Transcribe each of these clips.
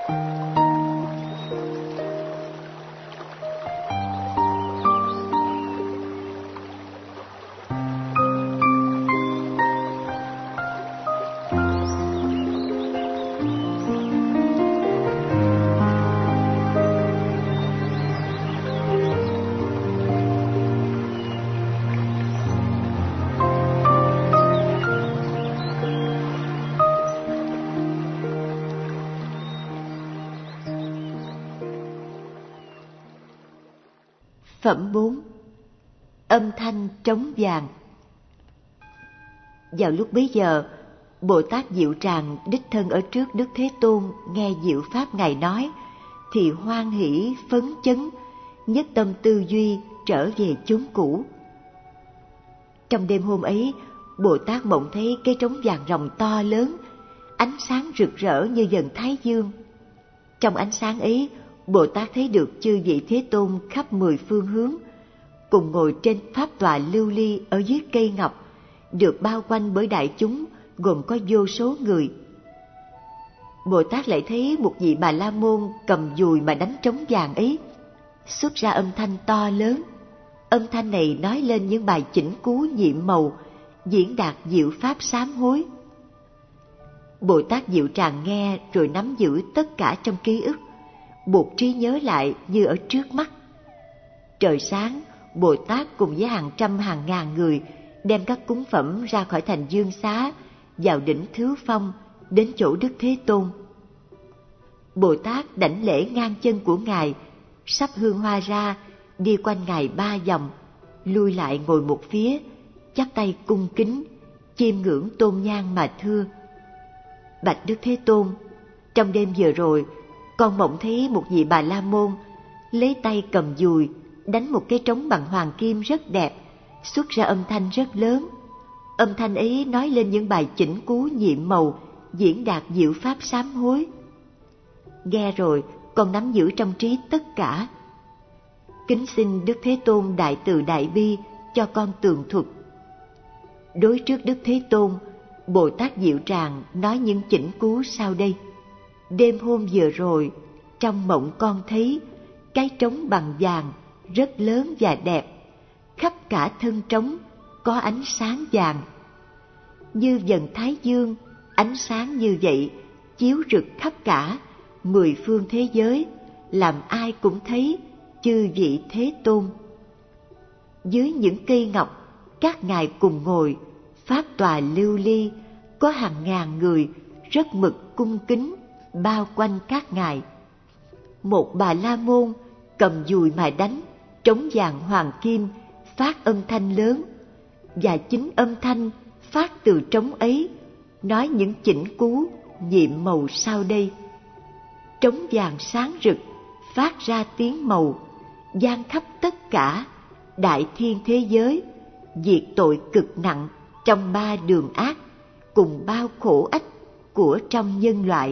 Phẩm 4. Âm thanh trống vàng. Vào lúc bấy giờ, Bồ Tát Diệu Tràng đích thân ở trước Đức Thế Tôn nghe diệu pháp Ngài nói, thì hoan hỷ phấn chấn, nhất tâm tư duy trở về chốn cũ. Trong đêm hôm ấy, Bồ Tát mộng thấy cái trống vàng ròng to lớn, ánh sáng rực rỡ như dần thái dương. Trong ánh sáng ấy, Bồ Tát thấy được chư vị Thế Tôn khắp 10 phương hướng, cùng ngồi trên pháp tọa lưu ly ở dưới cây ngọc, được bao quanh bởi đại chúng gồm có vô số người. Bồ Tát lại thấy một vị Bà La Môn cầm dùi mà đánh trống vàng ấy, xuất ra âm thanh to lớn. Âm thanh này nói lên những bài chỉnh cú nhiệm màu, diễn đạt diệu pháp sám hối. Bồ Tát Diệu Tràng nghe rồi nắm giữ tất cả trong ký ức, buộc trí nhớ lại như ở trước mắt. Trời sáng, Bồ Tát cùng với hàng trăm hàng ngàn người đem các cúng phẩm ra khỏi thành Dương Xá, vào đỉnh Thứ Phong, đến chỗ Đức Thế Tôn. Bồ Tát đảnh lễ ngang chân của Ngài, sắp hương hoa ra, đi quanh Ngài 3 vòng, lui lại ngồi một phía, chắp tay cung kính, chiêm ngưỡng tôn nhang mà thưa: Bạch Đức Thế Tôn, trong đêm vừa rồi, con mộng thấy một vị Bà La Môn lấy tay cầm dùi đánh một cái trống bằng hoàng kim rất đẹp, xuất ra âm thanh rất lớn. Âm thanh ấy nói lên những bài chỉnh cú nhiệm màu, diễn đạt diệu pháp sám hối. Nghe rồi, con nắm giữ trong trí tất cả. Kính xin Đức Thế Tôn đại từ đại bi cho con tường thuật. Đối trước Đức Thế Tôn, Bồ Tát Diệu Tràng nói những chỉnh cú sau đây: Đêm hôm vừa rồi, trong mộng con thấy cái trống bằng vàng rất lớn và đẹp, khắp cả thân trống có ánh sáng vàng. Như dần thái dương, ánh sáng như vậy chiếu rực khắp cả 10 phương thế giới, làm ai cũng thấy chư vị Thế Tôn. Dưới những cây ngọc, các ngài cùng ngồi, pháp tòa lưu ly, có hàng ngàn người rất mực cung kính bao quanh các ngài. Một Bà La Môn cầm dùi mà đánh trống vàng hoàng kim, phát âm thanh lớn, và chính âm thanh phát từ trống ấy nói những chỉnh cú nhiệm màu sau đây: Trống vàng sáng rực, phát ra tiếng màu, vang khắp tất cả đại thiên thế giới, diệt tội cực nặng trong 3 đường ác, cùng bao khổ ách của trong nhân loại.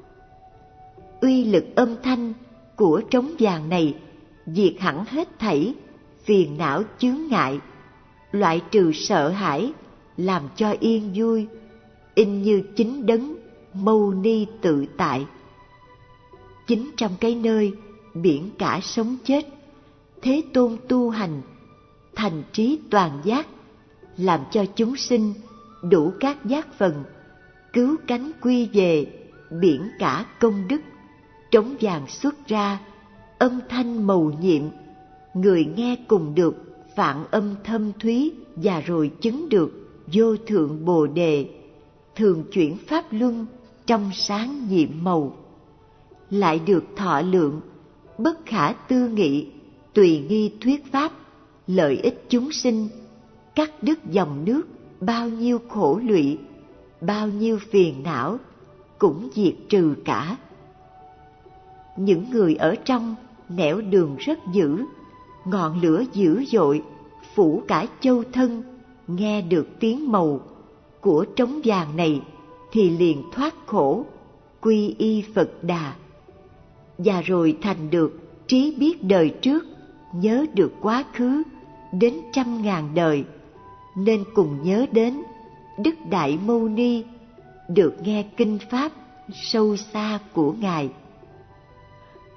Uy lực âm thanh của trống vàng này diệt hẳn hết thảy phiền não chướng ngại, loại trừ sợ hãi, làm cho yên vui, in như chính đấng mâu ni tự tại. Chính trong cái nơi biển cả sống chết, Thế Tôn tu hành thành trí toàn giác, làm cho chúng sinh đủ các giác phần, cứu cánh quy về biển cả công đức. Trống vàng xuất ra, âm thanh mầu nhiệm, người nghe cùng được vạn âm thâm thúy, và rồi chứng được vô thượng bồ đề, thường chuyển pháp luân trong sáng nhiệm màu. Lại được thọ lượng, bất khả tư nghị, tùy nghi thuyết pháp, lợi ích chúng sinh, cắt đứt dòng nước bao nhiêu khổ lụy, bao nhiêu phiền não cũng diệt trừ cả. Những người ở trong nẻo đường rất dữ, ngọn lửa dữ dội phủ cả châu thân, nghe được tiếng màu của trống vàng này thì liền thoát khổ, quy y Phật Đà, và rồi thành được trí biết đời trước, nhớ được quá khứ đến 100.000 đời, nên cùng nhớ đến Đức Đại Mâu Ni, được nghe kinh pháp sâu xa của Ngài.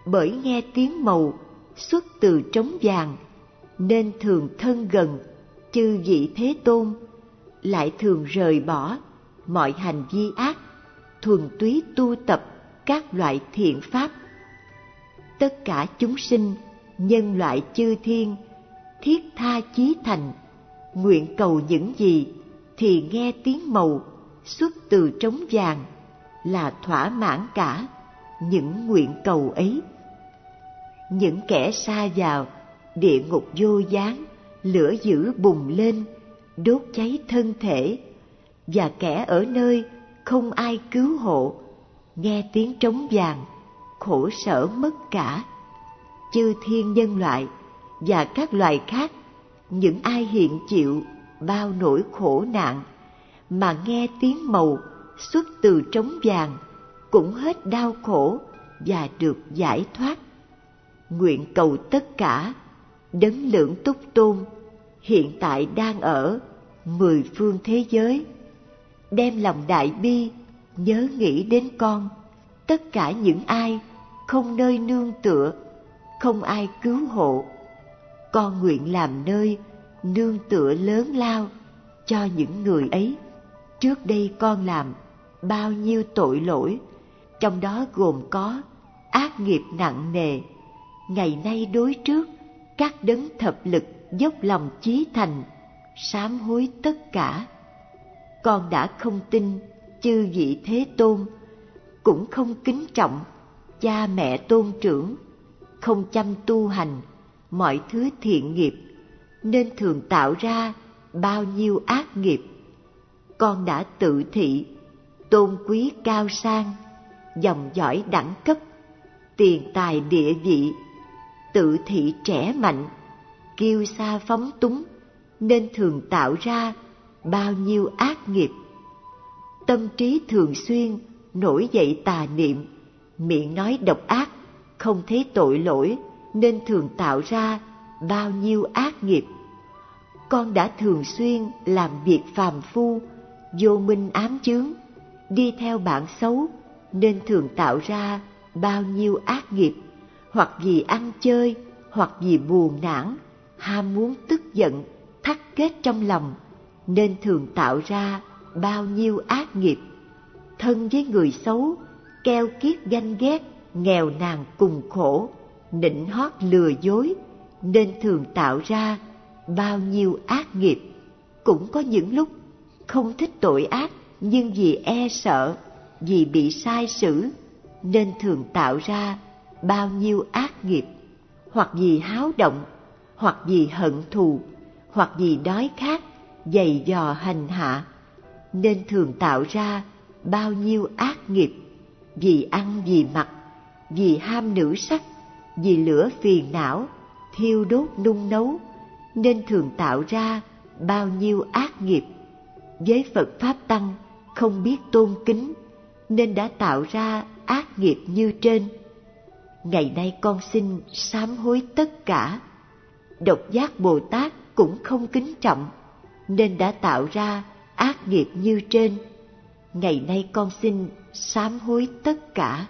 bởi nghe tiếng mầu xuất từ trống vàng, nên thường thân gần chư vị Thế Tôn, lại thường rời bỏ mọi hành vi ác, thuần túy tu tập các loại thiện pháp. Tất cả chúng sinh, nhân loại chư thiên, thiết tha chí thành, nguyện cầu những gì thì nghe tiếng mầu xuất từ trống vàng là thỏa mãn cả những nguyện cầu ấy. Những kẻ sa vào địa ngục vô gián, lửa dữ bùng lên đốt cháy thân thể, và kẻ ở nơi không ai cứu hộ, nghe tiếng trống vàng khổ sở mất cả. Chư thiên nhân loại và các loài khác, những ai hiện chịu bao nỗi khổ nạn mà nghe tiếng mầu xuất từ trống vàng cũng hết đau khổ và được giải thoát. Nguyện cầu tất cả Đấng Lưỡng Túc Tôn hiện tại đang ở 10 phương thế giới, đem lòng đại bi nhớ nghĩ đến con, tất cả những ai không nơi nương tựa, không ai cứu hộ. Con nguyện làm nơi nương tựa lớn lao cho những người ấy. Trước đây con làm bao nhiêu tội lỗi, trong đó gồm có ác nghiệp nặng nề. Ngày nay đối trước các đấng thập lực dốc lòng chí thành, sám hối tất cả. Con đã không tin chư vị Thế Tôn, cũng không kính trọng cha mẹ tôn trưởng, không chăm tu hành mọi thứ thiện nghiệp, nên thường tạo ra bao nhiêu ác nghiệp. Con đã tự thị tôn quý cao sang, dòng dõi đẳng cấp, tiền tài địa vị, tự thị trẻ mạnh, kiêu sa phóng túng, nên thường tạo ra bao nhiêu ác nghiệp. Tâm trí thường xuyên nổi dậy tà niệm, miệng nói độc ác, không thấy tội lỗi, nên thường tạo ra bao nhiêu ác nghiệp. Con đã thường xuyên làm việc phàm phu, vô minh ám chướng, đi theo bạn xấu, nên thường tạo ra bao nhiêu ác nghiệp, hoặc vì ăn chơi, hoặc vì buồn nản, ham muốn tức giận, thắt kết trong lòng, nên thường tạo ra bao nhiêu ác nghiệp. Thân với người xấu, keo kiết ganh ghét, nghèo nàn cùng khổ, nịnh hót lừa dối, nên thường tạo ra bao nhiêu ác nghiệp. Cũng có những lúc không thích tội ác, nhưng vì e sợ, vì bị sai xử, nên thường tạo ra bao nhiêu ác nghiệp. Hoặc vì háo động, hoặc vì hận thù, hoặc vì đói khát, giày dò hành hạ, nên thường tạo ra bao nhiêu ác nghiệp. Vì ăn vì mặc, vì ham nữ sắc, vì lửa phiền não, thiêu đốt nung nấu, nên thường tạo ra bao nhiêu ác nghiệp. Với Phật Pháp Tăng không biết tôn kính, nên đã tạo ra ác nghiệp như trên. Ngày nay con xin sám hối tất cả. Độc giác Bồ Tát cũng không kính trọng, nên đã tạo ra ác nghiệp như trên. Ngày nay con xin sám hối tất cả.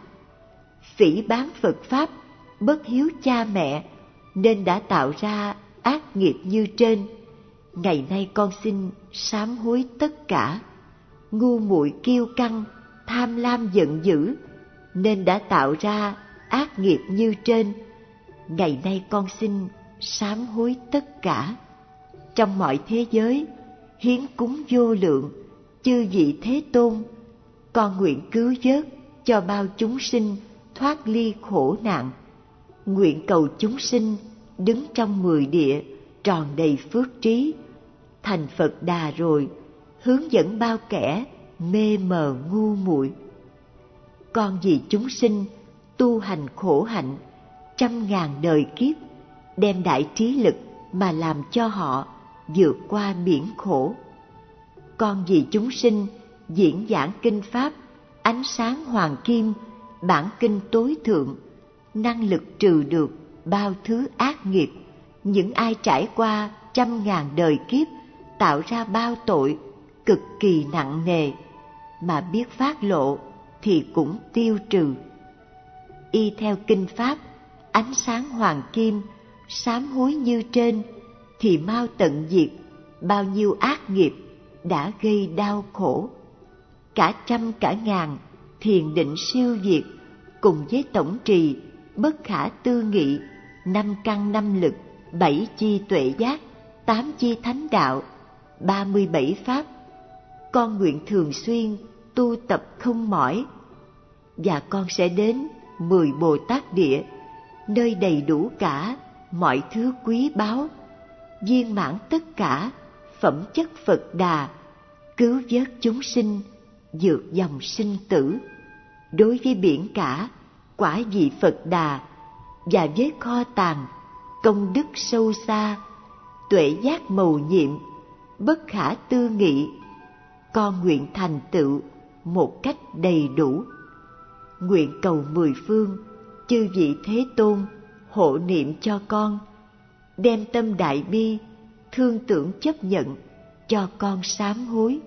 Phỉ báng Phật Pháp, bất hiếu cha mẹ, nên đã tạo ra ác nghiệp như trên. Ngày nay con xin sám hối tất cả. Ngu muội kiêu căng, tham lam giận dữ, nên đã tạo ra ác nghiệp như trên. Ngày nay con xin sám hối tất cả. Trong mọi thế giới, hiến cúng vô lượng, chư vị Thế Tôn, con nguyện cứu vớt cho bao chúng sinh thoát ly khổ nạn. Nguyện cầu chúng sinh đứng trong 10 địa tròn đầy phước trí, thành Phật Đà rồi hướng dẫn bao kẻ mê mờ ngu muội. Con vì chúng sinh tu hành khổ hạnh 100.000 đời kiếp, đem đại trí lực mà làm cho họ vượt qua biển khổ. Con vì chúng sinh diễn giảng kinh pháp ánh sáng hoàng kim, bản kinh tối thượng, năng lực trừ được bao thứ ác nghiệp. Những ai trải qua 100.000 đời kiếp tạo ra bao tội cực kỳ nặng nề, mà biết phát lộ thì cũng tiêu trừ. y theo kinh pháp, ánh sáng hoàng kim, sám hối như trên, thì mau tận diệt bao nhiêu ác nghiệp đã gây đau khổ. Cả trăm cả ngàn thiền định siêu diệt, cùng với tổng trì bất khả tư nghị, 5 căn 5 lực, 7 chi tuệ giác, 8 chi thánh đạo, 37 pháp, con nguyện thường xuyên tu tập không mỏi. Và con sẽ đến 10 Bồ Tát địa, nơi đầy đủ cả mọi thứ quý báu, viên mãn tất cả phẩm chất Phật Đà, cứu vớt chúng sinh vượt dòng sinh tử. Đối với biển cả, quả vị Phật Đà, và với kho tàng công đức sâu xa, tuệ giác mầu nhiệm, bất khả tư nghị, con nguyện thành tựu một cách đầy đủ. Nguyện cầu mười phương chư vị Thế Tôn hộ niệm cho con, đem tâm đại bi thương tưởng chấp nhận cho con sám hối.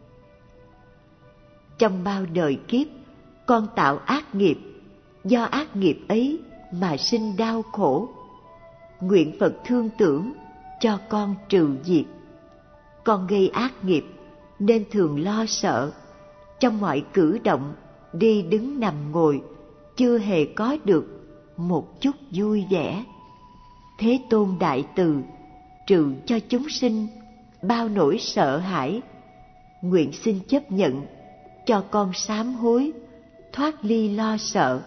Trong bao đời kiếp, con tạo ác nghiệp, do ác nghiệp ấy mà sinh đau khổ. Nguyện Phật thương tưởng cho con trừ diệt. Con gây ác nghiệp nên thường lo sợ, trong mọi cử động, đi đứng nằm ngồi, chưa hề có được một chút vui vẻ. Thế Tôn đại từ trừ cho chúng sinh bao nỗi sợ hãi. Nguyện xin chấp nhận cho con sám hối, thoát ly lo sợ.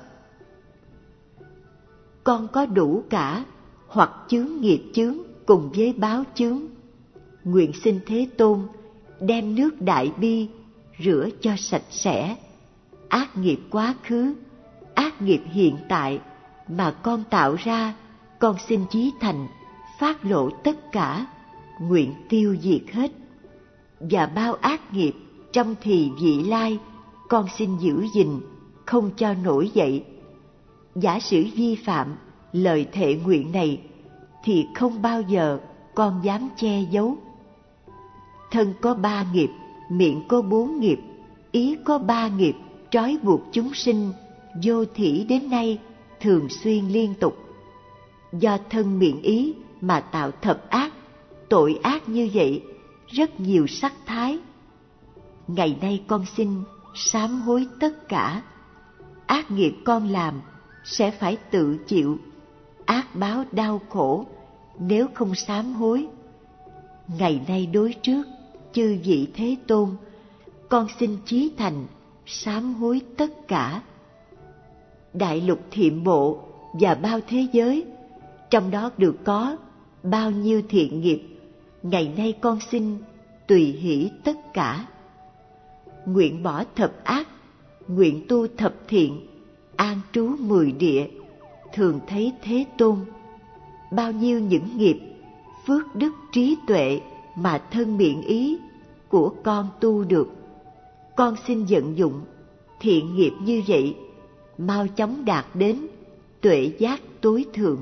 Con có đủ cả hoặc chướng nghiệp chướng cùng với báo chướng. Nguyện xin Thế Tôn đem nước đại bi rửa cho sạch sẽ ác nghiệp quá khứ, ác nghiệp hiện tại mà con tạo ra. Con xin chí thành phát lộ tất cả, nguyện tiêu diệt hết. Và bao ác nghiệp trong thì vị lai, con xin giữ gìn không cho nổi dậy. Giả sử vi phạm lời thệ nguyện này, thì không bao giờ con dám che giấu. Thân có 3 nghiệp, miệng có 4 nghiệp, ý có 3 nghiệp, trói buộc chúng sinh vô thỉ đến nay thường xuyên liên tục. Do thân miệng ý mà tạo thập ác, tội ác như vậy rất nhiều sắc thái. Ngày nay con xin sám hối tất cả. Ác nghiệp con làm sẽ phải tự chịu ác báo đau khổ nếu không sám hối. Ngày nay đối trước chư vị Thế Tôn, con xin chí thành sám hối tất cả. Đại lục thiện bộ và bao thế giới, trong đó được có bao nhiêu thiện nghiệp, ngày nay con xin tùy hỷ tất cả. Nguyện bỏ thập ác, nguyện tu thập thiện, an trú 10 địa, thường thấy Thế Tôn. Bao nhiêu những nghiệp, phước đức trí tuệ mà thân miệng ý của con tu được, con xin vận dụng thiện nghiệp như vậy, mau chóng đạt đến tuệ giác tối thượng.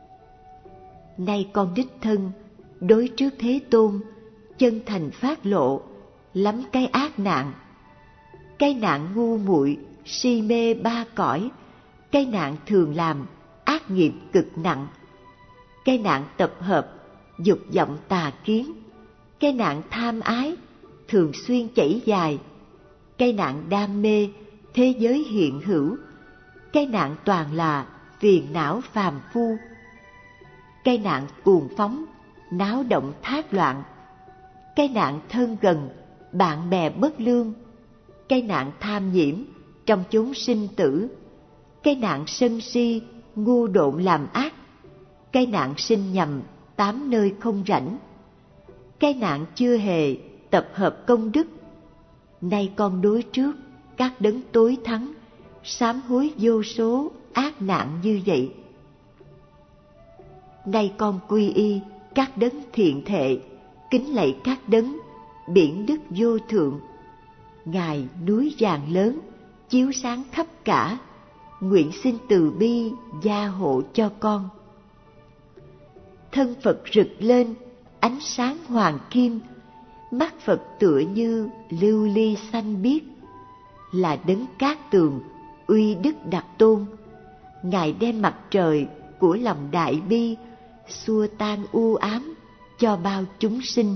Nay con đích thân đối trước Thế Tôn chân thành phát lộ lắm cái ác nạn. Cái nạn ngu muội si mê 3 cõi, cái nạn thường làm ác nghiệp cực nặng, cái nạn tập hợp dục vọng tà kiến, cái nạn tham ái thường xuyên chảy dài, cái nạn đam mê thế giới hiện hữu, cái nạn toàn là phiền não phàm phu, cái nạn cuồng phóng náo động thác loạn, cái nạn thân gần bạn bè bất lương, cái nạn tham nhiễm trong chốn sinh tử, cái nạn sân si ngu độn làm ác, cái nạn sinh nhầm 8 nơi không rảnh, cái nạn chưa hề tập hợp công đức. Nay con đối trước các đấng tối thắng sám hối vô số ác nạn như vậy. Nay con quy y các đấng thiện thệ, kính lạy các đấng biển đức vô thượng. Ngài núi vàng lớn chiếu sáng khắp cả, nguyện xin từ bi gia hộ cho con. Thân Phật rực lên ánh sáng hoàng kim, mắt Phật tựa như lưu ly xanh biếc, là đấng cát tường uy đức đặc tôn, Ngài đem mặt trời của lòng đại bi xua tan u ám cho bao chúng sinh.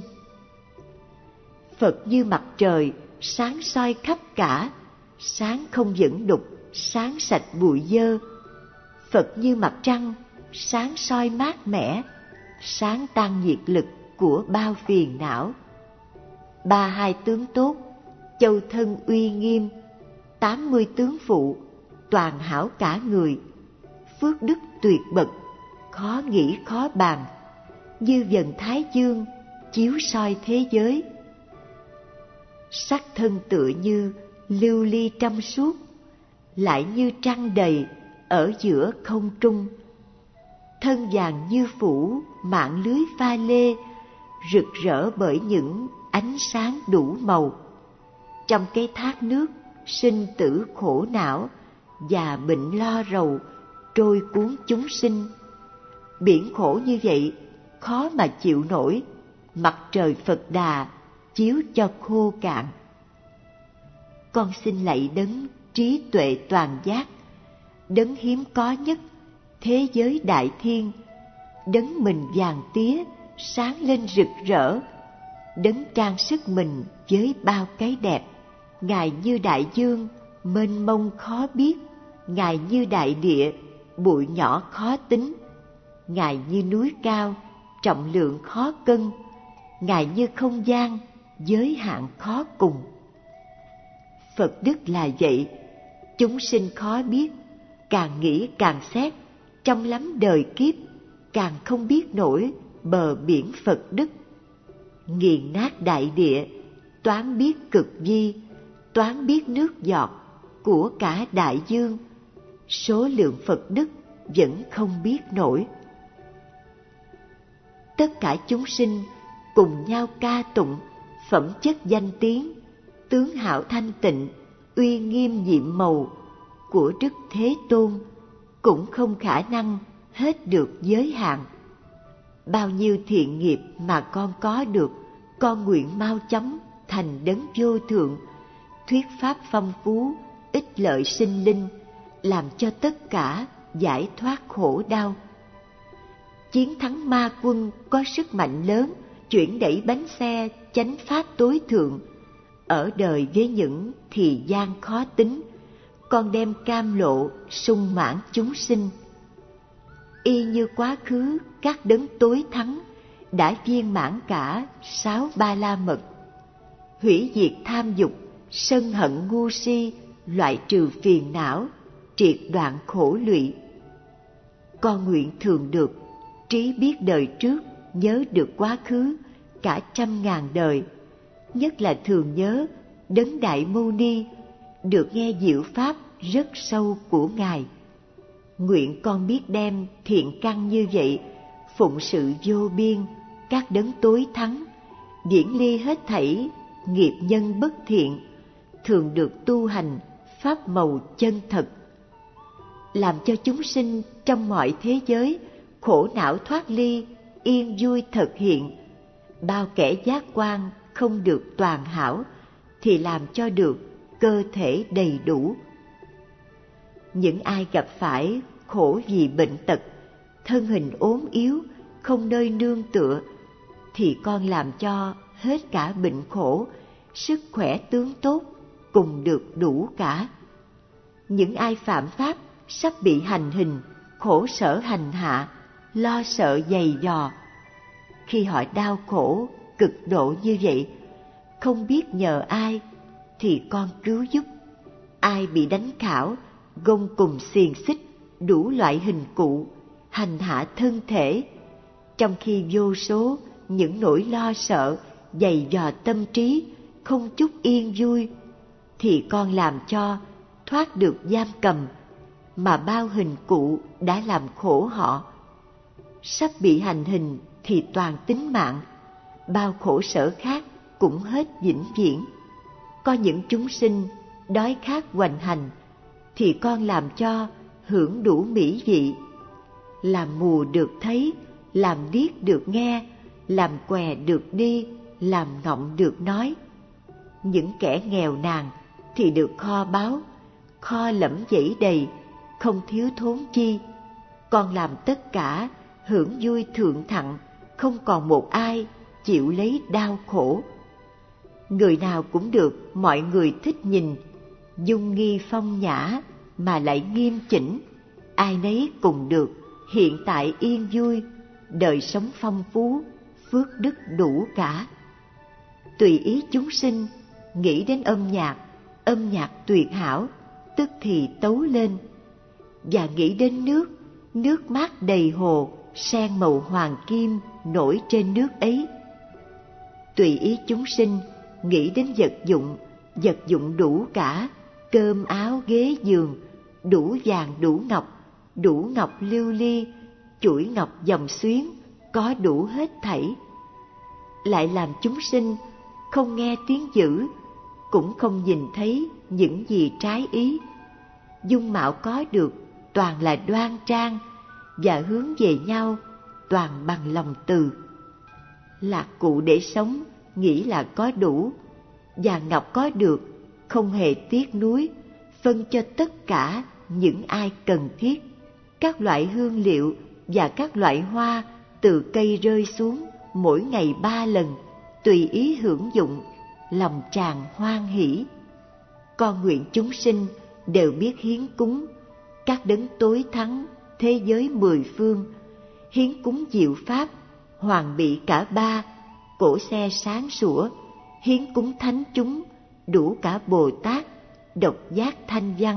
Phật như mặt trời sáng soi khắp cả, sáng không dẫn đục, sáng sạch bụi dơ. Phật như mặt trăng sáng soi mát mẻ, sáng tan nhiệt lực của bao phiền não. 32 tướng tốt, châu thân uy nghiêm, 80 tướng phụ, toàn hảo cả người. Phước đức tuyệt bậc, khó nghĩ khó bàn, như vầng thái dương chiếu soi thế giới. Sắc thân tựa như lưu ly trong suốt, lại như trăng đầy ở giữa không trung. Thân vàng như phủ mạng lưới pha lê, rực rỡ bởi những ánh sáng đủ màu. Trong cái thác nước sinh tử khổ não và bệnh lo rầu trôi cuốn chúng sinh. Biển khổ như vậy khó mà chịu nổi, mặt trời Phật Đà chiếu cho khô cạn. Con xin lạy đấng trí tuệ toàn giác, đấng hiếm có nhất thế giới đại thiên, đấng mình vàng tía sáng lên rực rỡ, đấng trang sức mình với bao cái đẹp. Ngài như đại dương mênh mông khó biết, Ngài như đại địa bụi nhỏ khó tính, Ngài như núi cao trọng lượng khó cân, Ngài như không gian giới hạn khó cùng. Phật đức là vậy, chúng sinh khó biết, càng nghĩ càng xét, trong lắm đời kiếp càng không biết nổi bờ biển Phật đức. Nghiền nát đại địa, toán biết cực vi, toán biết nước giọt của cả đại dương, số lượng Phật đức vẫn không biết nổi. Tất cả chúng sinh cùng nhau ca tụng phẩm chất danh tiếng, tướng hảo thanh tịnh, uy nghiêm nhiệm màu của Đức Thế Tôn, cũng không khả năng hết được giới hạn. Bao nhiêu thiện nghiệp mà con có được, con nguyện mau chóng thành đấng vô thượng, thuyết pháp phong phú, ích lợi sinh linh, làm cho tất cả giải thoát khổ đau. Chiến thắng ma quân có sức mạnh lớn, chuyển đẩy bánh xe chánh pháp tối thượng. Ở đời với những thì gian khó tính, con đem cam lộ sung mãn chúng sinh. Y như quá khứ các đấng tối thắng đã viên mãn cả 6 ba la mật, hủy diệt tham dục, sân hận ngu si, loại trừ phiền não, triệt đoạn khổ lụy. Con nguyện thường được trí biết đời trước, nhớ được quá khứ cả 100.000 đời, nhất là thường nhớ đấng Đại Mâu Ni, được nghe diệu pháp rất sâu của Ngài. Nguyện con biết đem thiện căn như vậy phụng sự vô biên các đấng tối thắng, viễn ly hết thảy nghiệp nhân bất thiện, thường được tu hành pháp màu chân thật, làm cho chúng sinh trong mọi thế giới khổ não thoát ly, yên vui thực hiện. Bao kẻ giác quan không được toàn hảo thì làm cho được cơ thể đầy đủ. Những ai gặp phải khổ vì bệnh tật, thân hình ốm yếu, không nơi nương tựa, thì con làm cho hết cả bệnh khổ, sức khỏe tướng tốt cùng được đủ cả. Những ai phạm pháp sắp bị hành hình, khổ sở hành hạ, lo sợ dày dò, khi họ đau khổ cực độ như vậy, không biết nhờ ai thì con cứu giúp. Ai bị đánh khảo, gông cùng xiềng xích, đủ loại hình cụ, hành hạ thân thể, trong khi vô số những nỗi lo sợ dày dò tâm trí, không chút yên vui, thì con làm cho thoát được giam cầm mà bao hình cụ đã làm khổ họ. Sắp bị hành hình thì toàn tính mạng, bao khổ sở khác cũng hết vĩnh viễn. Có những chúng sinh đói khát hoành hành thì con làm cho hưởng đủ mỹ vị, làm mù được thấy, làm điếc được nghe, làm què được đi, làm ngọng được nói. Những kẻ nghèo nàn thì được kho báu, kho lẫm dẫy đầy, không thiếu thốn chi. Con làm tất cả, hưởng vui thượng thặng, không còn một ai chịu lấy đau khổ. Người nào cũng được mọi người thích nhìn, dung nghi phong nhã mà lại nghiêm chỉnh. Ai nấy cùng được hiện tại yên vui, đời sống phong phú, phước đức đủ cả. Tùy ý chúng sinh, nghĩ đến âm nhạc tuyệt hảo, tức thì tấu lên. Và nghĩ đến nước mát đầy hồ, sen màu hoàng kim nổi trên nước ấy. Tùy ý chúng sinh, nghĩ đến vật dụng đủ cả, cơm áo ghế giường, đủ vàng đủ ngọc lưu ly, chuỗi ngọc dòng xuyến, có đủ hết thảy. Lại làm chúng sinh không nghe tiếng dữ, cũng không nhìn thấy những gì trái ý. Dung mạo có được toàn là đoan trang, và hướng về nhau toàn bằng lòng từ. Lạc cụ để sống nghĩ là có đủ, và ngọc có được không hề tiếc nuối, phân cho tất cả những ai cần thiết. Các loại hương liệu và các loại hoa từ cây rơi xuống mỗi ngày 3 lần, tùy ý hưởng dụng, lòng tràn hoan hỷ. Con nguyện chúng sinh đều biết hiến cúng các đấng tối thắng thế giới 10 phương, hiến cúng diệu pháp, hoàng bị cả ba, cổ xe sáng sủa, hiến cúng thánh chúng, đủ cả Bồ Tát, độc giác thanh văn.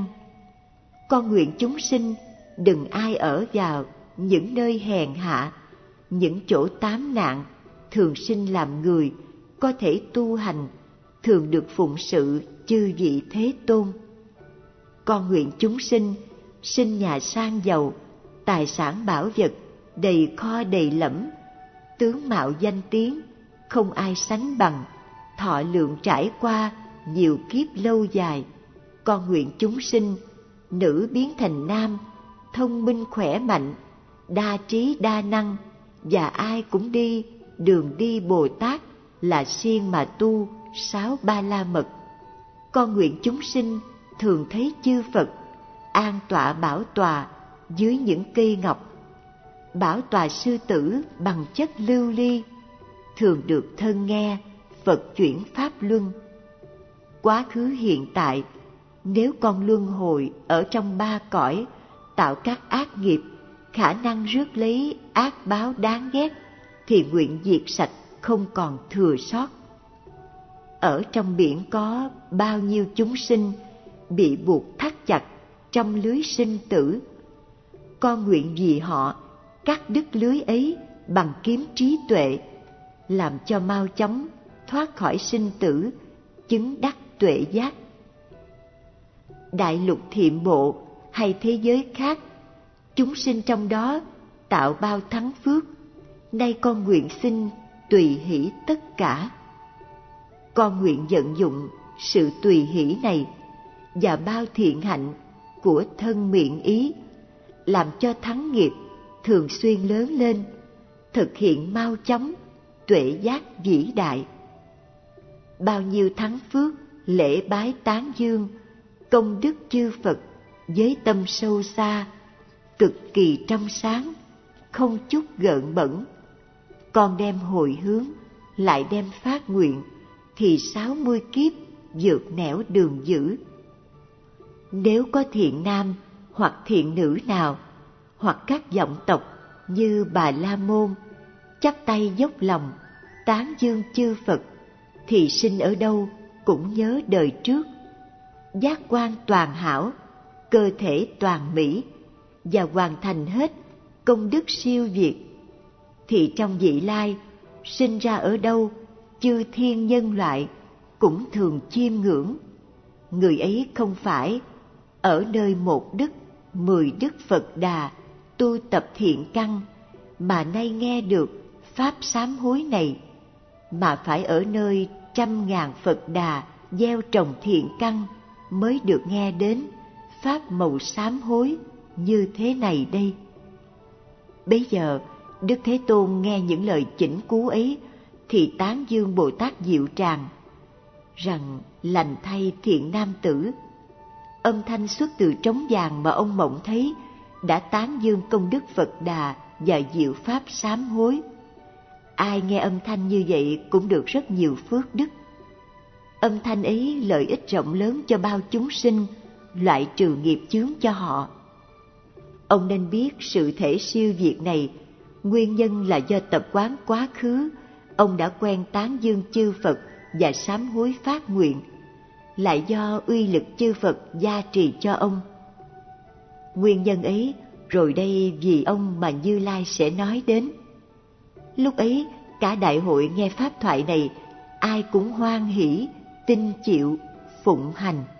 Con nguyện chúng sinh đừng ai ở vào những nơi hèn hạ, những chỗ tám nạn, thường sinh làm người, có thể tu hành, thường được phụng sự chư vị Thế Tôn. Con nguyện chúng sinh sinh nhà sang giàu, tài sản bảo vật đầy kho đầy lẫm, tướng mạo danh tiếng không ai sánh bằng, thọ lượng trải qua nhiều kiếp lâu dài. Con nguyện chúng sinh nữ biến thành nam, thông minh khỏe mạnh, đa trí đa năng, và ai cũng đi đường đi Bồ Tát là siêng mà tu 6 ba la mật. Con nguyện chúng sinh thường thấy chư Phật an tọa bảo tòa dưới những cây ngọc, bảo tòa sư tử bằng chất lưu ly, thường được thân nghe Phật chuyển pháp luân. Quá khứ hiện tại, nếu con luân hồi ở trong 3 cõi, tạo các ác nghiệp, khả năng rước lấy ác báo đáng ghét, thì nguyện diệt sạch không còn thừa sót. Ở trong biển có bao nhiêu chúng sinh bị buộc thắt chặt trong lưới sinh tử. Con nguyện vì họ cắt đứt lưới ấy bằng kiếm trí tuệ, làm cho mau chóng thoát khỏi sinh tử, chứng đắc tuệ giác. Đại lục Thiệm Bộ hay thế giới khác, chúng sinh trong đó tạo bao thắng phước, nay con nguyện xin tùy hỷ tất cả. Con nguyện vận dụng sự tùy hỷ này và bao thiện hạnh của thân miệng ý, làm cho thắng nghiệp thường xuyên lớn lên, thực hiện mau chóng tuệ giác vĩ đại. Bao nhiêu thắng phước lễ bái tán dương công đức chư Phật với tâm sâu xa, cực kỳ trong sáng, không chút gợn bẩn. Con đem hồi hướng, lại đem phát nguyện, thì 60 kiếp vượt nẻo đường dữ. Nếu có thiện nam hoặc thiện nữ nào, hoặc các vọng tộc như Bà La Môn, chắp tay dốc lòng tán dương chư Phật, thì sinh ở đâu cũng nhớ đời trước. Giác quan toàn hảo, cơ thể toàn mỹ, và hoàn thành hết công đức siêu việt, thì trong vị lai sinh ra ở đâu, chư thiên nhân loại cũng thường chiêm ngưỡng. Người ấy không phải ở nơi 1 đức, 10 đức Phật Đà tu tập thiện căn mà nay nghe được pháp sám hối này, mà phải ở nơi 100.000 Phật Đà gieo trồng thiện căn mới được nghe đến pháp màu sám hối như thế này đây. Bấy giờ Đức Thế Tôn nghe những lời chỉnh cú ấy thì tán dương Bồ Tát Diệu Tràng rằng: lành thay thiện nam tử, âm thanh xuất từ trống vàng mà ông mộng thấy đã tán dương công đức Phật Đà và diệu pháp sám hối. Ai nghe âm thanh như vậy cũng được rất nhiều phước đức. Âm thanh ấy lợi ích rộng lớn cho bao chúng sinh, loại trừ nghiệp chướng cho họ. Ông nên biết sự thể siêu việt này, nguyên nhân là do tập quán quá khứ, ông đã quen tán dương chư Phật và sám hối phát nguyện, lại do uy lực chư Phật gia trì cho ông. Nguyên nhân ấy, rồi đây vì ông mà Như Lai sẽ nói đến. Lúc ấy, cả đại hội nghe pháp thoại này, ai cũng hoan hỷ, tin chịu, phụng hành.